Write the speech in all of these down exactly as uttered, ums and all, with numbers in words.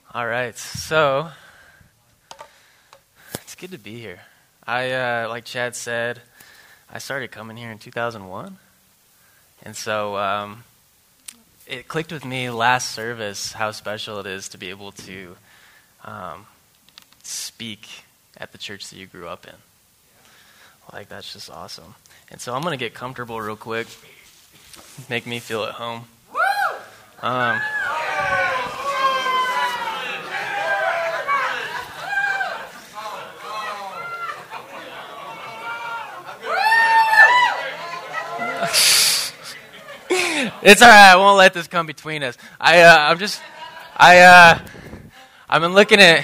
All right, so it's good to be here. I, uh, like Chad said, I started coming here in two thousand one, and so um, it clicked with me last service how special it is to be able to um, speak at the church that you grew up in. Like, that's just awesome. And so I'm going to get comfortable real quick, make me feel at home. Um, It's all right. I won't let this come between us. I, uh, I'm just, I, uh, I've been looking at.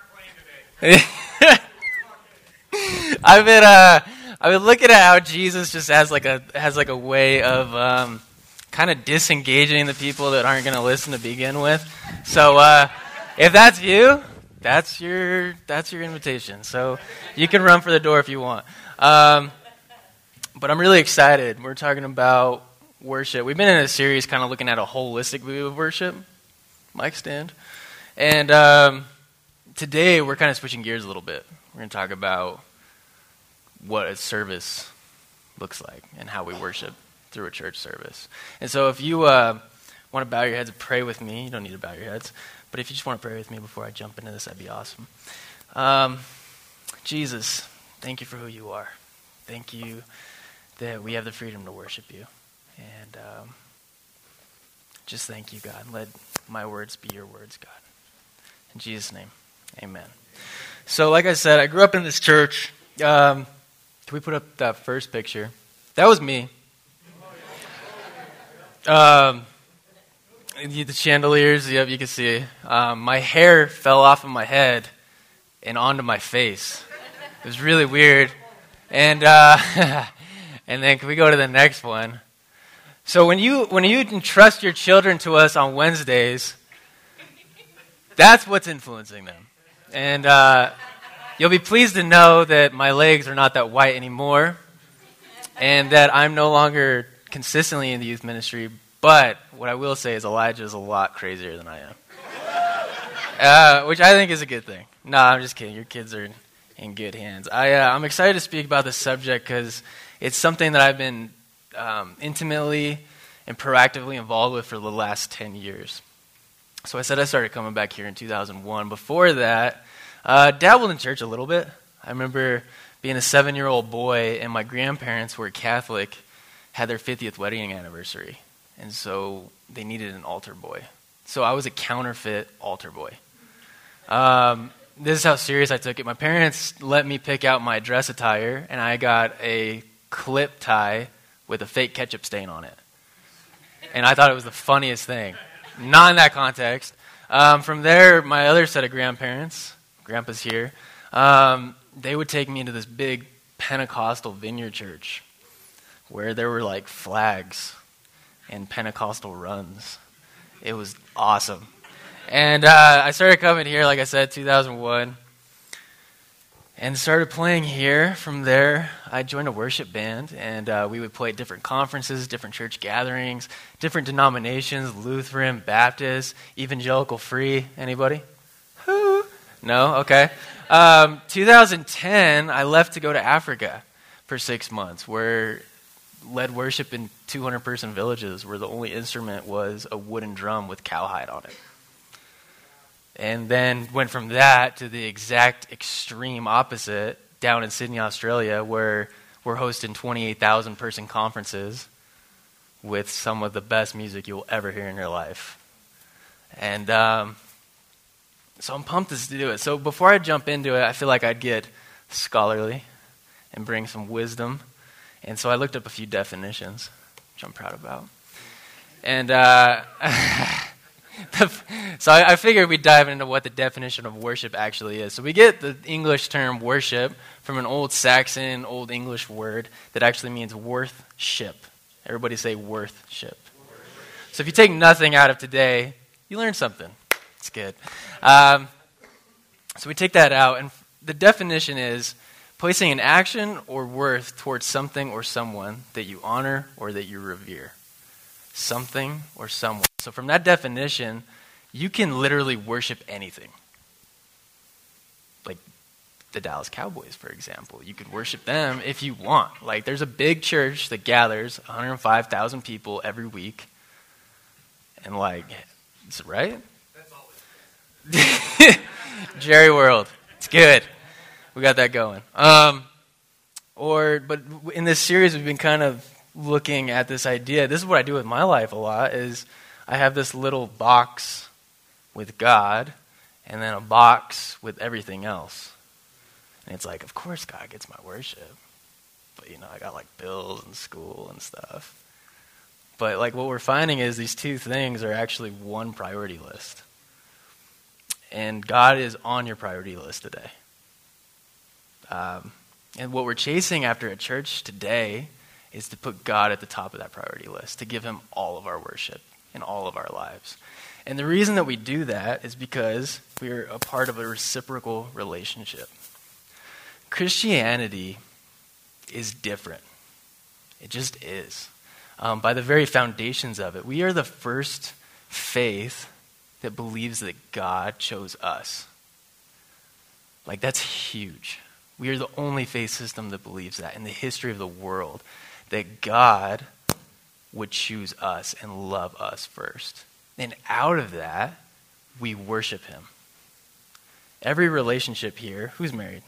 I've been, uh, I've been looking at how Jesus just has like a has like a way of um, kind of disengaging the people that aren't going to listen to begin with. So, uh, if that's you, that's your that's your invitation. So you can run for the door if you want. Um, but I'm really excited. We're talking about worship. We've been in a series kind of looking at a holistic view of worship. Mic stand. And um, today we're kind of switching gears a little bit. We're going to talk about what a service looks like and how we worship through a church service. And so if you uh, want to bow your heads and pray with me, you don't need to bow your heads, but if you just want to pray with me before I jump into this, that'd be awesome. Um, Jesus, thank you for who you are. Thank you that we have the freedom to worship you. And um, just thank you, God. Let my words be your words, God. In Jesus' name, amen. So like I said, I grew up in this church. Um, can we put up that first picture? That was me. Um, the chandeliers, yep, you can see. Um, my hair fell off of my head and onto my face. It was really weird. And uh, and then can we go to the next one? So when you when you entrust your children to us on Wednesdays, that's what's influencing them. And uh, you'll be pleased to know that my legs are not that white anymore, and that I'm no longer consistently in the youth ministry. But what I will say is Elijah is a lot crazier than I am, uh, which I think is a good thing. No, I'm just kidding. Your kids are in good hands. I, uh, I'm excited to speak about this subject because it's something that I've been Um, intimately and proactively involved with for the last ten years. So I said I started coming back here in two thousand one. Before that, uh, dabbled in church a little bit. I remember being a seven-year-old boy, and my grandparents were Catholic, had their fiftieth wedding anniversary, and so they needed an altar boy. So I was a counterfeit altar boy. Um, this is how serious I took it. My parents let me pick out my dress attire, and I got a clip tie with a fake ketchup stain on it. And I thought it was the funniest thing. Not in that context. Um, from there, my other set of grandparents, Grandpa's here, um, they would take me into this big Pentecostal vineyard church where there were like flags and Pentecostal runs. It was awesome. And uh, I started coming here, like I said, two thousand one. And started playing here. From there, I joined a worship band, and uh, we would play at different conferences, different church gatherings, different denominations, Lutheran, Baptist, Evangelical Free. Anybody? Who? No? Okay. Um, two thousand ten, I left to go to Africa for six months, where led worship in two hundred person villages, where the only instrument was a wooden drum with cowhide on it. And then went from that to the exact extreme opposite down in Sydney, Australia, where we're hosting twenty-eight thousand person conferences with some of the best music you'll ever hear in your life. And um, so I'm pumped to do it. So before I jump into it, I feel like I'd get scholarly and bring some wisdom. And so I looked up a few definitions, which I'm proud about. And uh So I, I figured we'd dive into what the definition of worship actually is. So we get the English term worship from an old Saxon, old English word that actually means worth-ship. Everybody say worth-ship. So if you take nothing out of today, you learn something. It's good. Um, so we take that out, and the definition is placing an action or worth towards something or someone that you honor or that you revere. Something or someone. So from that definition, you can literally worship anything. Like the Dallas Cowboys, for example. You could worship them if you want. Like there's a big church that gathers one hundred five thousand people every week. And like, is it right? That's always Jerry World. It's good. We got that going. Um, or, but in this series, we've been kind of looking at this idea. This is what I do with my life a lot, is I have this little box with God and then a box with everything else. And it's like, of course God gets my worship. But, you know, I got like bills and school and stuff. But like what we're finding is these two things are actually one priority list. And God is on your priority list today. Um, and what we're chasing after at church today is to put God at the top of that priority list, to give him all of our worship in all of our lives. And the reason that we do that is because we're a part of a reciprocal relationship. Christianity is different. It just is. Um, by the very foundations of it, we are the first faith that believes that God chose us. Like, that's huge. We are the only faith system that believes that in the history of the world, that God would choose us and love us first. And out of that, we worship him. Every relationship here, who's married?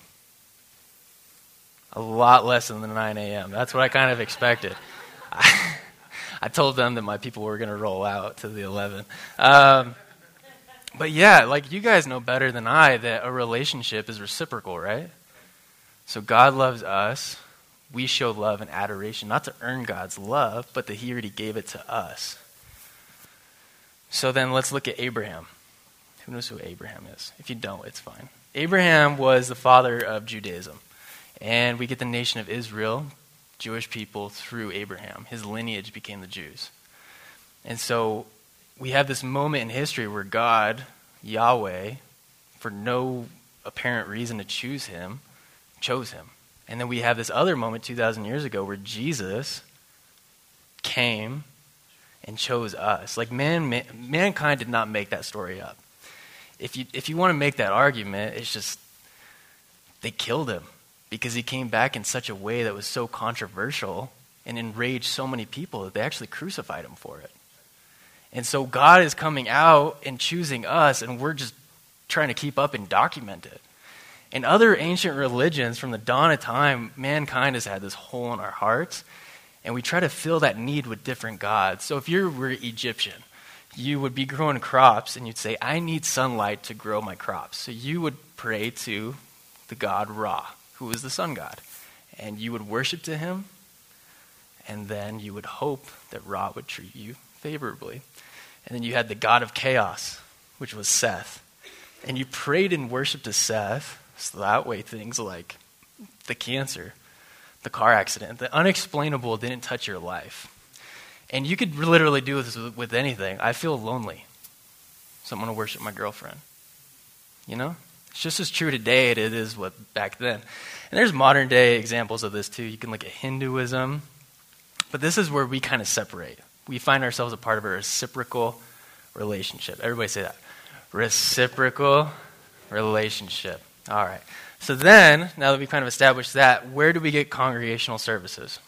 A lot less than the nine a.m. That's what I kind of expected. I, I told them that my people were going to roll out to the eleven. Um, but yeah, like you guys know better than I that a relationship is reciprocal, right? So God loves us. We show love and adoration, not to earn God's love, but that he already gave it to us. So then let's look at Abraham. Who knows who Abraham is? If you don't, it's fine. Abraham was the father of Judaism. And we get the nation of Israel, Jewish people, through Abraham. His lineage became the Jews. And so we have this moment in history where God, Yahweh, for no apparent reason to choose him, chose him. And then we have this other moment two thousand years ago where Jesus came and chose us. Like man, man, mankind did not make that story up. If you if you want to make that argument, it's just they killed him because he came back in such a way that was so controversial and enraged so many people that they actually crucified him for it. And so God is coming out and choosing us, and we're just trying to keep up and document it. In other ancient religions, from the dawn of time, mankind has had this hole in our hearts, and we try to fill that need with different gods. So if you were Egyptian, you would be growing crops, and you'd say, I need sunlight to grow my crops. So you would pray to the god Ra, who is the sun god, and you would worship to him, and then you would hope that Ra would treat you favorably. And then you had the god of chaos, which was Seth, and you prayed and worshiped to Seth. So that way things like the cancer, the car accident, the unexplainable didn't touch your life. And you could literally do this with, with anything. I feel lonely, so I'm going to worship my girlfriend. You know? It's just as true today as it is what back then. And there's modern day examples of this too. You can look at Hinduism. But this is where we kind of separate. We find ourselves a part of a reciprocal relationship. Everybody say that. Reciprocal relationship. All right. So then, now that we've kind of established that, where do we get congregational services?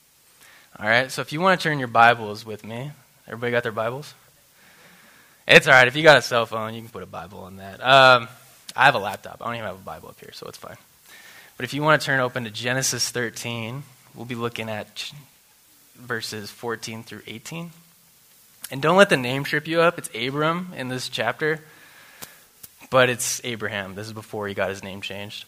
All right. So if you want to turn your Bibles with me, everybody got their Bibles? It's all right. If you got a cell phone, you can put a Bible on that. Um, I have a laptop. I don't even have a Bible up here, so it's fine. But if you want to turn open to Genesis thirteen, we'll be looking at verses fourteen through eighteen. And don't let the name trip you up. It's Abram in this chapter. But it's Abraham. This is before he got his name changed.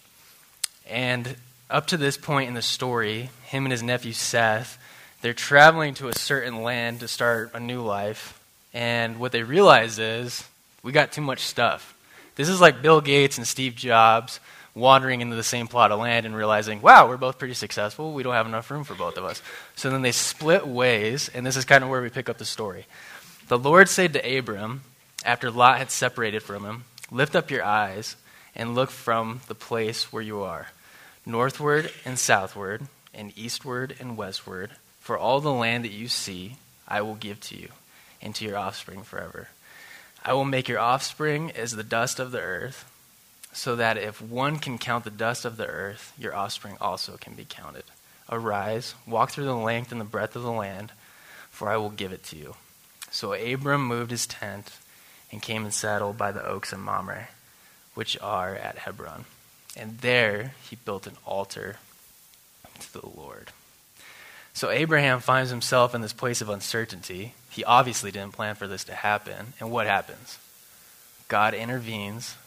And up to this point in the story, him and his nephew Seth, they're traveling to a certain land to start a new life. And what they realize is, we got too much stuff. This is like Bill Gates and Steve Jobs wandering into the same plot of land and realizing, wow, we're both pretty successful. We don't have enough room for both of us. So then they split ways, and this is kind of where we pick up the story. The Lord said to Abram, after Lot had separated from him, lift up your eyes and look from the place where you are, northward and southward, and eastward and westward, for all the land that you see I will give to you and to your offspring forever. I will make your offspring as the dust of the earth, so that if one can count the dust of the earth, your offspring also can be counted. Arise, walk through the length and the breadth of the land, for I will give it to you. So Abram moved his tent and came and settled by the oaks of Mamre, which are at Hebron. And there he built an altar to the Lord. So Abraham finds himself in this place of uncertainty. He obviously didn't plan for this to happen. And what happens? God intervenes.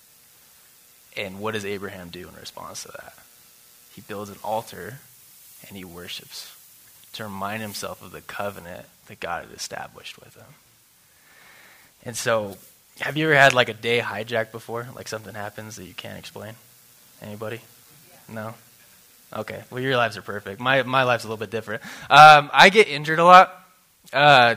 And what does Abraham do in response to that? He builds an altar and he worships to remind himself of the covenant that God had established with him. And so, have you ever had like a day hijacked before? Like something happens that you can't explain? Anybody? No? Okay. Well, your lives are perfect. My my life's a little bit different. Um, I get injured a lot. Uh,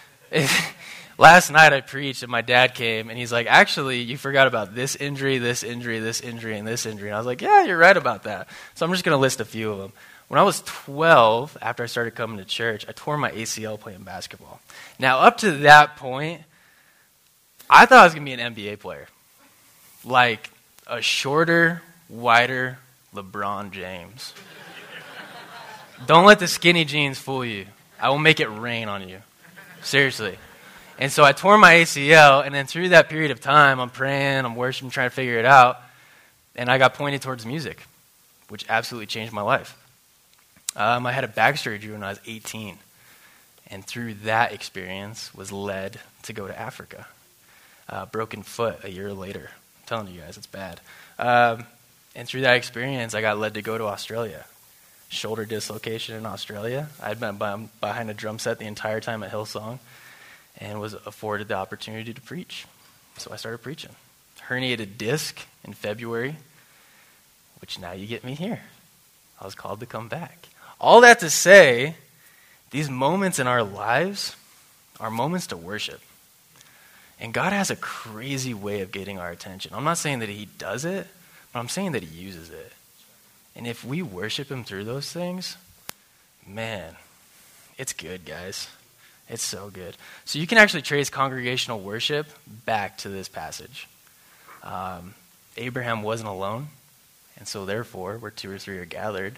last night I preached and my dad came and he's like, actually, you forgot about this injury, this injury, this injury, and this injury. And I was like, yeah, you're right about that. So I'm just going to list a few of them. When I was twelve, after I started coming to church, I tore my A C L playing basketball. Now, up to that point, I thought I was going to be an N B A player. Like a shorter, wider LeBron James. Don't let the skinny jeans fool you. I will make it rain on you. Seriously. And so I tore my A C L, and then through that period of time, I'm praying, I'm worshiping, trying to figure it out, and I got pointed towards music, which absolutely changed my life. Um, I had a back surgery when I was eighteen, and through that experience was led to go to Africa. Uh, broken foot a year later. I'm telling you guys, it's bad. Um, and through that experience, I got led to go to Australia. Shoulder dislocation in Australia. I'd been behind a drum set the entire time at Hillsong and was afforded the opportunity to preach. So I started preaching. Herniated disc in February, which now you get me here. I was called to come back. All that to say, these moments in our lives are moments to worship. And God has a crazy way of getting our attention. I'm not saying that he does it, but I'm saying that he uses it. And if we worship him through those things, man, it's good, guys. It's so good. So you can actually trace congregational worship back to this passage. Um, Abraham wasn't alone, and so therefore, where two or three are gathered,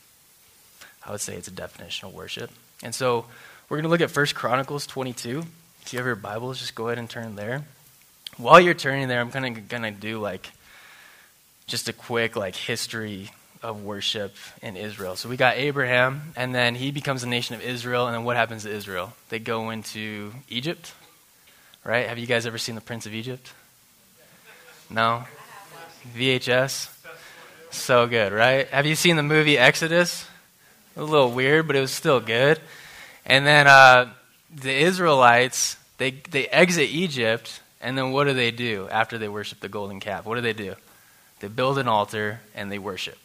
I would say it's a definition of worship. And so we're going to look at First Chronicles twenty-two. If you have your Bibles, just go ahead and turn there. While you're turning there, I'm kind of going to do like just a quick like history of worship in Israel. So we got Abraham, and then he becomes the nation of Israel, and then what happens to Israel? They go into Egypt, right? Have you guys ever seen The Prince of Egypt? No? V H S? So good, right? Have you seen the movie Exodus? A little weird, but it was still good. And then uh, the Israelites, they they exit Egypt, and then what do they do after they worship the golden calf? What do they do? They build an altar, and they worship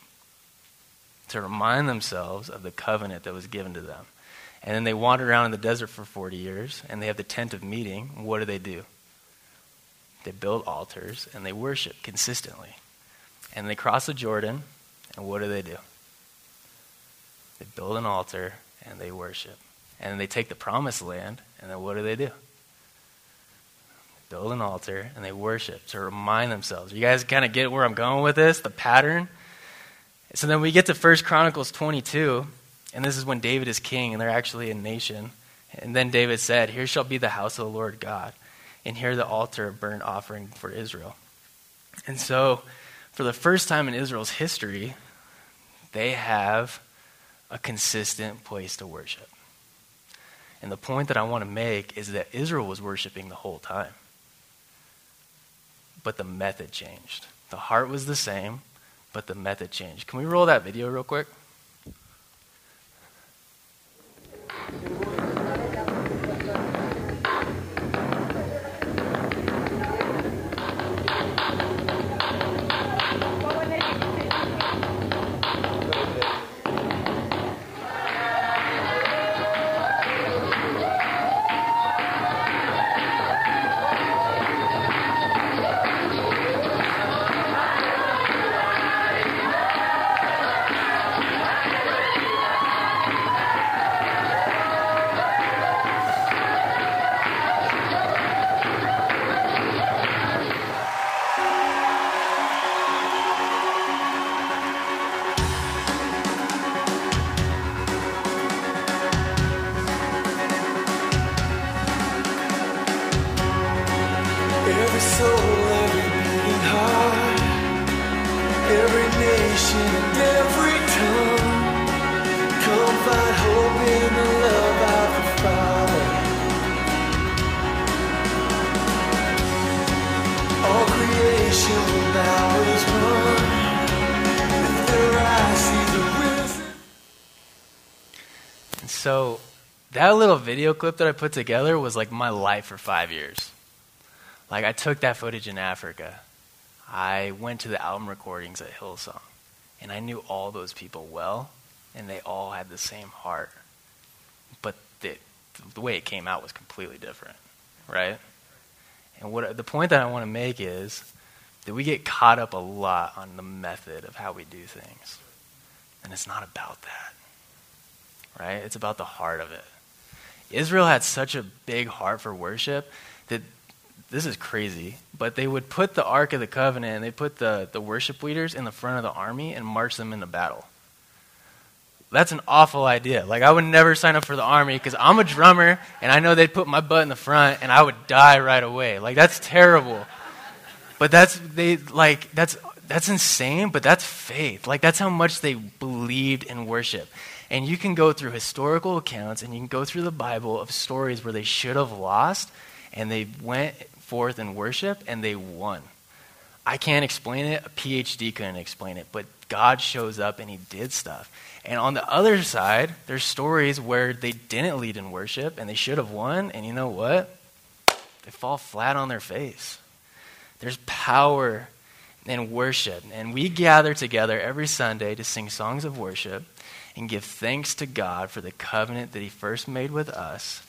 to remind themselves of the covenant that was given to them. And then they wander around in the desert for forty years, and they have the tent of meeting. What do they do? They build altars, and they worship consistently. And they cross the Jordan, and what do they do? They build an altar, and they worship. And they take the promised land, and then what do they do? They build an altar, and they worship to remind themselves. You guys kind of get where I'm going with this, the pattern? So then we get to First Chronicles twenty-two, and this is when David is king, and they're actually a nation. And then David said, "Here shall be the house of the Lord God, and here the altar of burnt offering for Israel." And so, for the first time in Israel's history, they have a consistent place to worship. And the point that I want to make is that Israel was worshiping the whole time. But the method changed. The heart was the same, but the method changed. Can we roll that video real quick? So that little video clip that I put together was like my life for five years. Like I took that footage in Africa. I went to the album recordings at Hillsong, and I knew all those people well, and they all had the same heart. But the, the way it came out was completely different, right? And what the point that I want to make is that we get caught up a lot on the method of how we do things. And it's not about that, right? It's about the heart of it. Israel had such a big heart for worship that, this is crazy, but they would put the Ark of the Covenant and they put the, the worship leaders in the front of the army and march them into battle. That's an awful idea. Like, I would never sign up for the army because I'm a drummer and I know they'd put my butt in the front and I would die right away. Like, that's terrible. But that's, they, like, that's, that's insane, but that's faith. Like, that's how much they believed in worship. And you can go through historical accounts and you can go through the Bible of stories where they should have lost and they went forth in worship and they won. I can't explain it. A P H D couldn't explain it, but God shows up and he did stuff. And on the other side, there's stories where they didn't lead in worship and they should have won, and you know what? They fall flat on their face. There's power in worship, and we gather together every Sunday to sing songs of worship and give thanks to God for the covenant that he first made with us,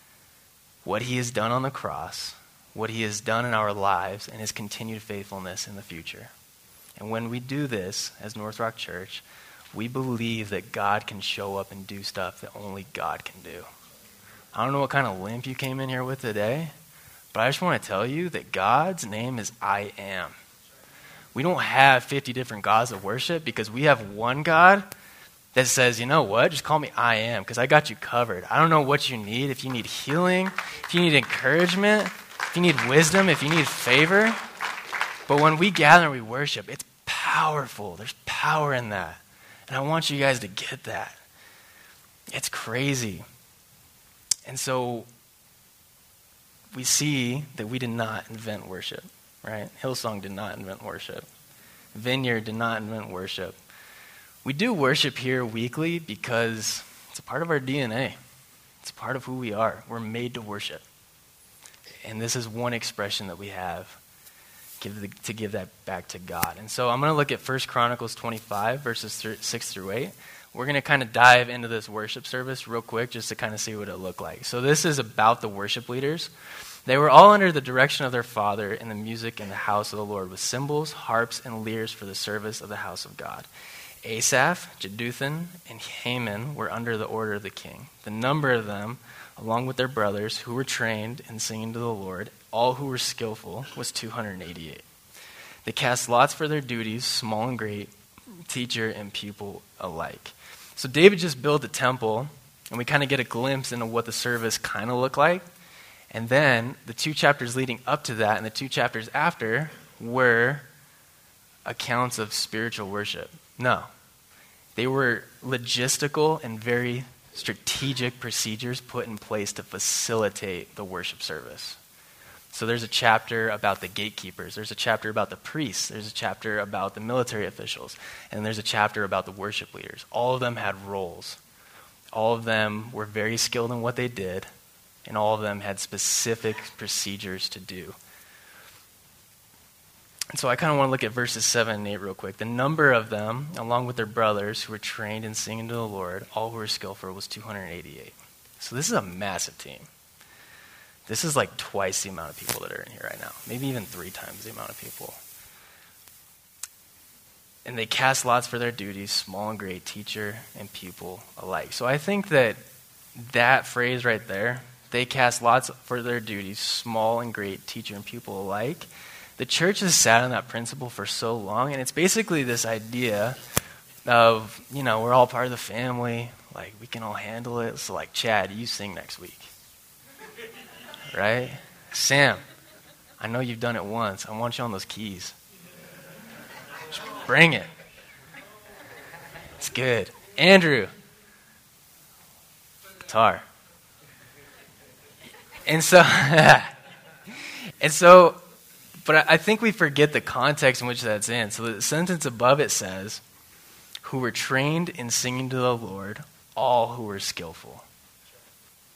what he has done on the cross, what he has done in our lives, and his continued faithfulness in the future. And when we do this as North Rock Church, we believe that God can show up and do stuff that only God can do. I don't know what kind of limp you came in here with today, but I just want to tell you that God's name is I Am. We don't have fifty different gods of worship because we have one God that says, you know what, just call me I Am because I got you covered. I don't know what you need. If you need healing, if you need encouragement, if you need wisdom, if you need favor. But when we gather and we worship, it's powerful. There's power in that. And I want you guys to get that. It's crazy. And so we see that we did not invent worship, right? Hillsong did not invent worship. Vineyard did not invent worship. We do worship here weekly because it's a part of our D N A. It's a part of who we are. We're made to worship. And this is one expression that we have give the, to give that back to God. And so I'm going to look at First Chronicles twenty-five, verses six through eight. We're going to kind of dive into this worship service real quick just to kind of see what it looked like. So this is about the worship leaders. They were all under the direction of their father in the music in the house of the Lord with cymbals, harps, and lyres for the service of the house of God. Asaph, Jeduthun, and Heman were under the order of the king. The number of them, along with their brothers who were trained in singing to the Lord, all who were skillful, was two hundred eighty-eight. They cast lots for their duties, small and great, teacher and pupil alike. So David just built a temple, and we kind of get a glimpse into what the service kind of looked like. And then the two chapters leading up to that and the two chapters after were accounts of spiritual worship. No. They were logistical and very strategic procedures put in place to facilitate the worship service. So there's a chapter about the gatekeepers. There's a chapter about the priests. There's a chapter about the military officials. And there's a chapter about the worship leaders. All of them had roles. All of them were very skilled in what they did. And all of them had specific procedures to do. And so I kind of want to look at verses seven and eight real quick. The number of them, along with their brothers who were trained in singing to the Lord, all who were skillful, was two hundred eighty-eight. So this is a massive team. This is like twice the amount of people that are in here right now. Maybe even three times the amount of people. And they cast lots for their duties, small and great, teacher and pupil alike. So I think that that phrase right there, they cast lots for their duties, small and great, teacher and pupil alike. The church has sat on that principle for so long, and it's basically this idea of, you know, we're all part of the family, like we can all handle it. So like, Chad, you sing next week. Right? Sam, I know you've done it once. I want you on those keys. Just bring it. It's good. Andrew, guitar. And so, and so, but I think we forget the context in which that's in. So the sentence above it says, who were trained in singing to the Lord, all who were skillful.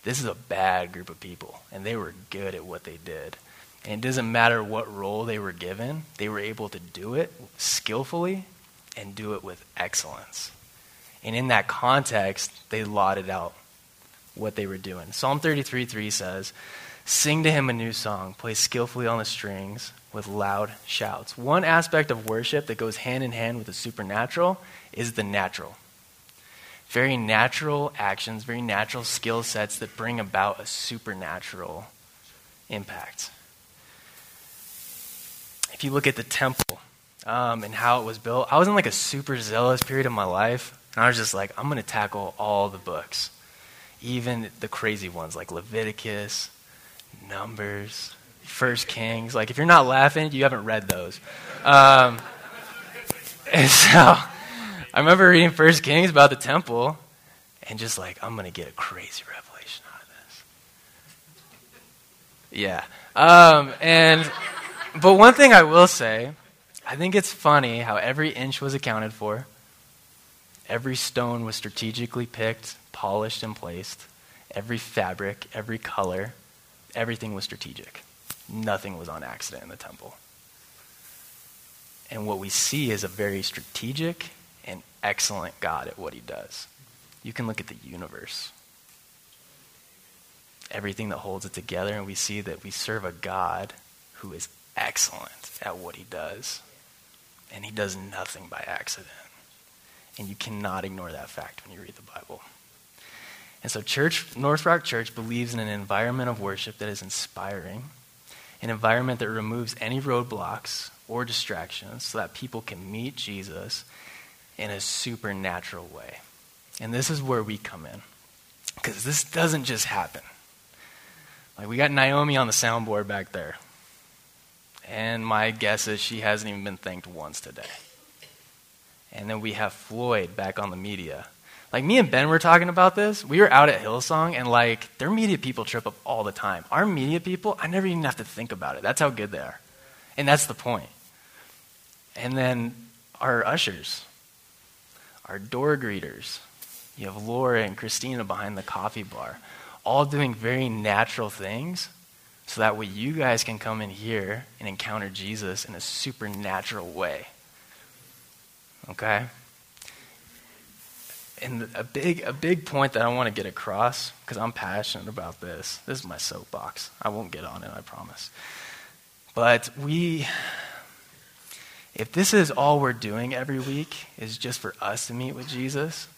this is a bad group of people, and they were good at what they did. And it doesn't matter what role they were given, they were able to do it skillfully and do it with excellence. And in that context, they lauded out what they were doing. Psalm thirty-three three says, "Sing to him a new song, play skillfully on the strings with loud shouts." One aspect of worship that goes hand in hand with the supernatural is the natural. Very natural actions, very natural skill sets that bring about a supernatural impact. If you look at the temple um, and how it was built, I was in like a super zealous period of my life, and I was just like, I'm going to tackle all the books, even the crazy ones like Leviticus, Numbers, First Kings. Like, if you're not laughing, you haven't read those. Um, and so I remember reading First Kings about the temple and just like, I'm going to get a crazy revelation out of this. Yeah. Um, and, but one thing I will say, I think it's funny how every inch was accounted for. Every stone was strategically picked, polished, and placed. Every fabric, every color, everything was strategic. Nothing was on accident in the temple. And what we see is a very strategic and excellent God at what he does. You can look at the universe. Everything that holds it together, and we see that we serve a God who is excellent at what he does. And he does nothing by accident. And you cannot ignore that fact when you read the Bible. And so Church, North Rock Church believes in an environment of worship that is inspiring, an environment that removes any roadblocks or distractions so that people can meet Jesus in a supernatural way. And this is where we come in, because this doesn't just happen. Like, we got Naomi on the soundboard back there, and my guess is she hasn't even been thanked once today. And then we have Floyd back on the media. Like, me and Ben were talking about this. We were out at Hillsong, and like, their media people trip up all the time. Our media people, I never even have to think about it. That's how good they are. And that's the point. And then our ushers, our door greeters. You have Laura and Christina behind the coffee bar, all doing very natural things so that way you guys can come in here and encounter Jesus in a supernatural way. Okay? And a big a big point that I want to get across, because I'm passionate about this. This is my soapbox. I won't get on it, I promise. But we, if this is all we're doing every week, is just for us to meet with Jesus,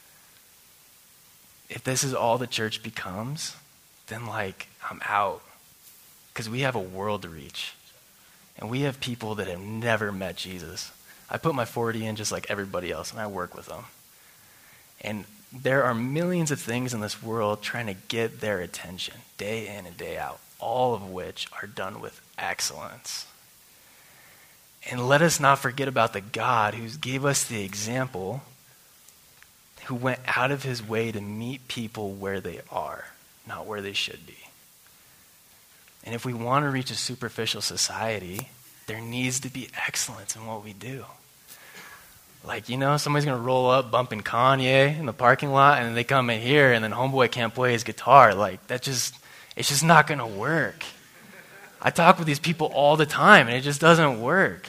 if this is all the church becomes, then like, I'm out. Because we have a world to reach. And we have people that have never met Jesus. I put my forty in just like everybody else, and I work with them. And there are millions of things in this world trying to get their attention, day in and day out, all of which are done with excellence. And let us not forget about the God who gave us the example, who went out of his way to meet people where they are, not where they should be. And if we want to reach a superficial society, there needs to be excellence in what we do. Like, you know, somebody's going to roll up bumping Kanye in the parking lot, and then they come in here, and then homeboy can't play his guitar. Like, that just, it's just not going to work. I talk with these people all the time, and it just doesn't work.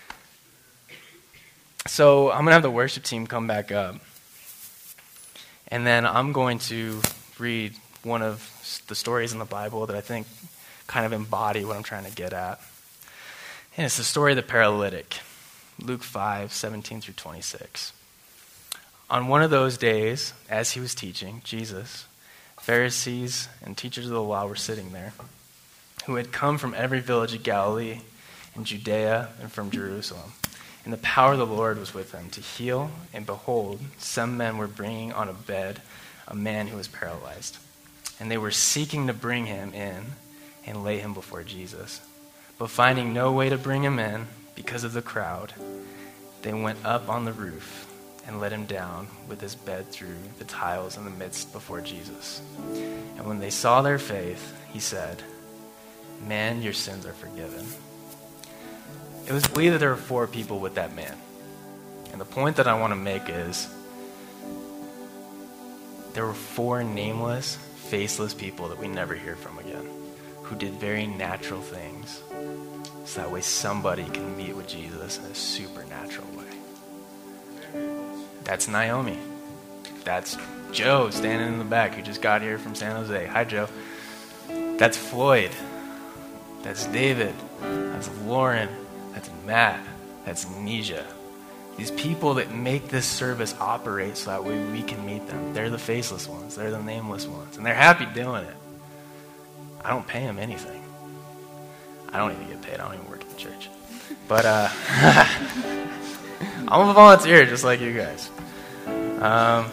So I'm going to have the worship team come back up. And then I'm going to read one of the stories in the Bible that I think kind of embody what I'm trying to get at. And it's the story of the paralytic. Luke five, seventeen through twenty-six. On one of those days, as he was teaching, Jesus, Pharisees and teachers of the law were sitting there, who had come from every village of Galilee and Judea and from Jerusalem. And the power of the Lord was with them to heal, and behold, some men were bringing on a bed a man who was paralyzed. And they were seeking to bring him in and lay him before Jesus. But finding no way to bring him in, because of the crowd, they went up on the roof and let him down with his bed through the tiles in the midst before Jesus. And when they saw their faith, he said, "Man, your sins are forgiven." It was believed that there were four people with that man. And the point that I want to make is there were four nameless faceless people that we never hear from again, who did very natural things, so that way somebody can meet with Jesus in a supernatural way. That's Naomi. That's Joe standing in the back who just got here from San Jose. Hi, Joe. That's Floyd. That's David. That's Lauren. That's Matt. That's Nisha. These people that make this service operate so that way we can meet them. They're the faceless ones. They're the nameless ones. And they're happy doing it. I don't pay them anything. I don't even get paid. I don't even work at the church. But uh, I'm a volunteer just like you guys. Um,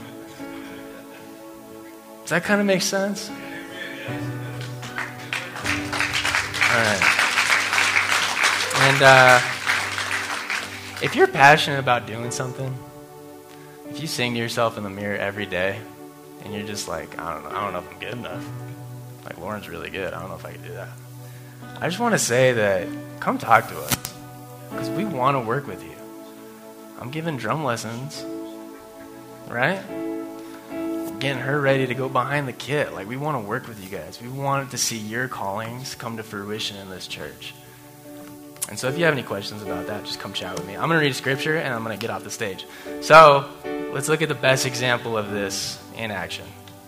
does that kind of make sense? All right. And uh, if you're passionate about doing something, if you sing to yourself in the mirror every day, and you're just like, I don't know, I don't know if I'm good enough. Like, Lauren's really good. I don't know if I can do that. I just want to say that come talk to us, because we want to work with you. I'm giving drum lessons, right? Getting her ready to go behind the kit. Like, we want to work with you guys. We want to see your callings come to fruition in this church. And so if you have any questions about that, just come chat with me. I'm going to read scripture, and I'm going to get off the stage. So let's look at the best example of this in action.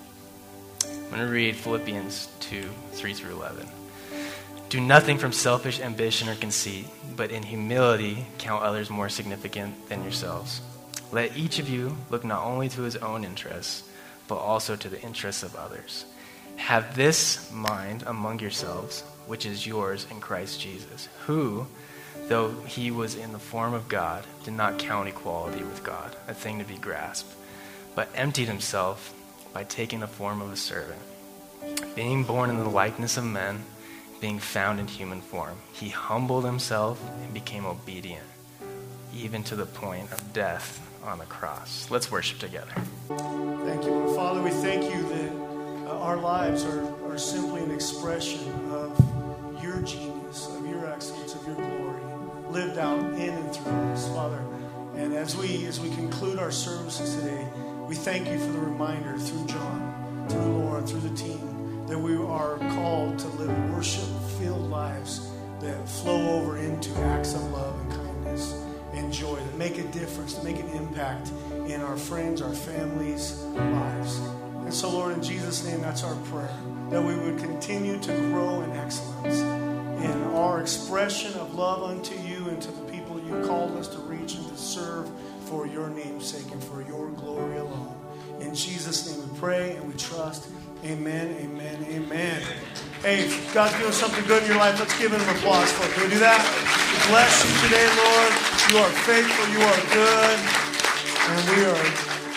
I'm going to read Philippians two, three through eleven. Do nothing from selfish ambition or conceit, but in humility count others more significant than yourselves. Let each of you look not only to his own interests, but also to the interests of others. Have this mind among yourselves, which is yours in Christ Jesus, who, though he was in the form of God, did not count equality with God a thing to be grasped, but emptied himself by taking the form of a servant. Being born in the likeness of men, being found in human form, he humbled himself and became obedient, even to the point of death on the cross. Let's worship together. Thank you. Father, we thank you that uh, our lives are, are simply an expression of your genius, of your excellence, of your glory, lived out in and through us, Father. And as we as we conclude our services today, we thank you for the reminder through John, through Laura, through the team, that we are called to live worship-filled lives that flow over into acts of love and kindness and joy, that make a difference, that make an impact in our friends, our families' lives. And so, Lord, in Jesus' name, that's our prayer, that we would continue to grow in excellence in our expression of love unto you and to the people you called us to reach and to serve for your name's sake and for your glory alone. In Jesus' name we pray and we trust. Amen, amen, amen. Hey, if God's doing something good in your life, let's give him an applause for it. Can we do that? We bless you today, Lord. You are faithful. You are good. And we are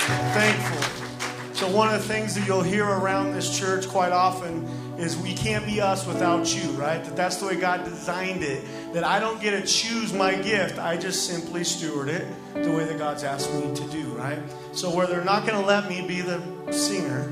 thankful. So one of the things that you'll hear around this church quite often is we can't be us without you, right? That that's the way God designed it. That I don't get to choose my gift. I just simply steward it the way that God's asked me to do, right? So where they're not going to let me be the singer,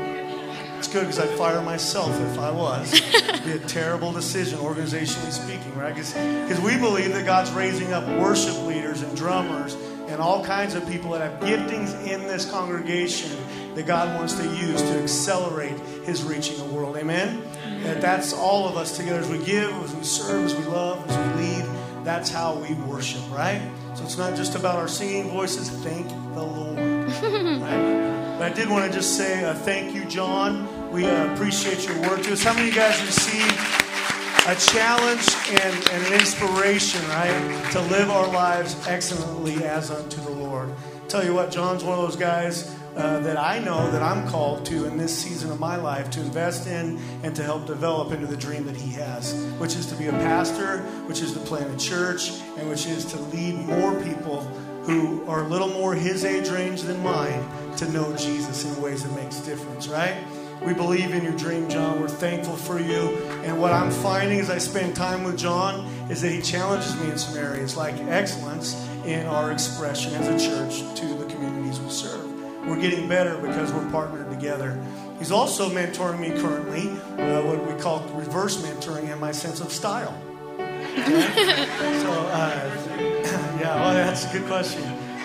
it's good because I'd fire myself if I was. It'd be a terrible decision, organizationally speaking, right? Because we believe that God's raising up worship leaders and drummers and all kinds of people that have giftings in this congregation that God wants to use to accelerate his reaching the world. Amen? That that's all of us together as we give, as we serve, as we love, as we lead. That's how we worship, right? So it's not just about our singing voices. Thank the Lord. Right? But I did want to just say uh, thank you, John. We uh, appreciate your word to us. How many of you guys received a challenge and, and an inspiration, right, to live our lives excellently as unto the Lord? Tell you what, John's one of those guys uh, that I know that I'm called to in this season of my life to invest in and to help develop into the dream that he has, which is to be a pastor, which is to plant a church, and which is to lead more people who are a little more his age range than mine to know Jesus in ways that makes difference, right? We believe in your dream, John. We're thankful for you. And what I'm finding as I spend time with John is that he challenges me in some areas like excellence in our expression as a church to the communities we serve. We're getting better because we're partnered together. He's also mentoring me currently, uh, what we call reverse mentoring in my sense of style. Okay? So, uh, yeah, well, that's a good question.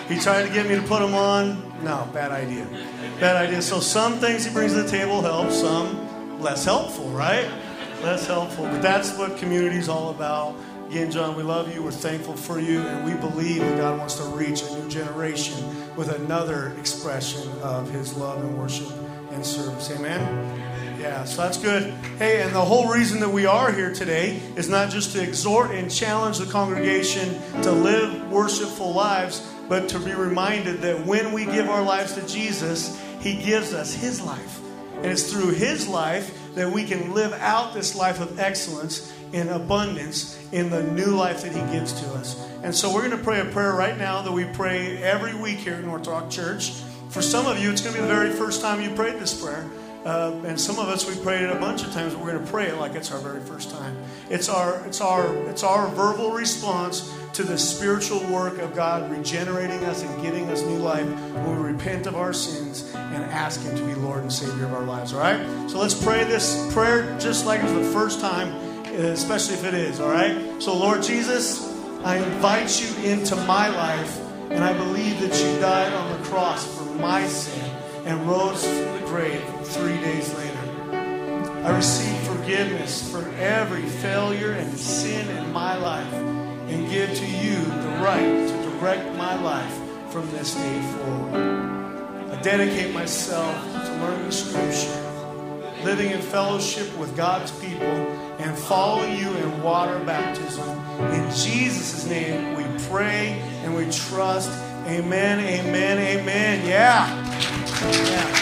He tried to get me to put them on. No, bad idea. Bad idea. So some things he brings to the table help, some less helpful, right? Less helpful. But that's what community is all about. Again, John, we love you. We're thankful for you. And we believe that God wants to reach a new generation with another expression of his love and worship and service. Amen? Yeah, so that's good. Hey, and the whole reason that we are here today is not just to exhort and challenge the congregation to live worshipful lives, but to be reminded that when we give our lives to Jesus, he gives us his life. And it's through his life that we can live out this life of excellence in abundance in the new life that he gives to us. And so we're going to pray a prayer right now that we pray every week here at North Rock Church. For some of you, it's going to be the very first time you prayed this prayer. Uh, and some of us, we prayed it a bunch of times, but we're going to pray it like it's our very first time. It's our, it's our, it's our verbal response to the spiritual work of God regenerating us and giving us new life when we repent of our sins and ask him to be Lord and Savior of our lives. All right? So let's pray this prayer just like it's the first time, especially if it is. All right? So Lord Jesus, I invite you into my life, and I believe that you died on the cross for my sin and rose from the grave three days later. I receive forgiveness for every failure and sin in my life and give to you the right to direct my life from this day forward. I dedicate myself to learning the Scripture, living in fellowship with God's people, and following you in water baptism. In Jesus' name we pray and we trust. Amen, amen, amen. Yeah. Yeah.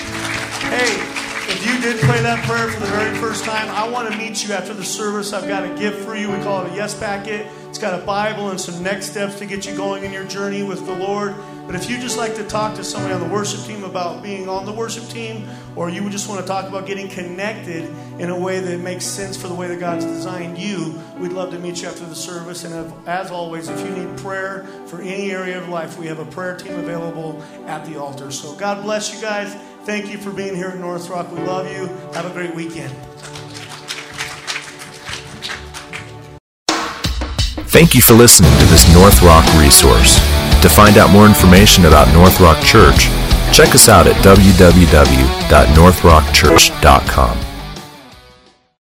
Hey, if you did pray that prayer for the very first time, I want to meet you after the service. I've got a gift for you. We call it a Yes Packet. It's got a Bible and some next steps to get you going in your journey with the Lord. But if you just like to talk to somebody on the worship team about being on the worship team, or you would just want to talk about getting connected in a way that makes sense for the way that God's designed you, we'd love to meet you after the service. And as always, if you need prayer for any area of life, we have a prayer team available at the altar. So God bless you guys. Thank you for being here at North Rock. We love you. Have a great weekend. Thank you for listening to this North Rock resource. To find out more information about North Rock Church, check us out at w w w dot north rock church dot com.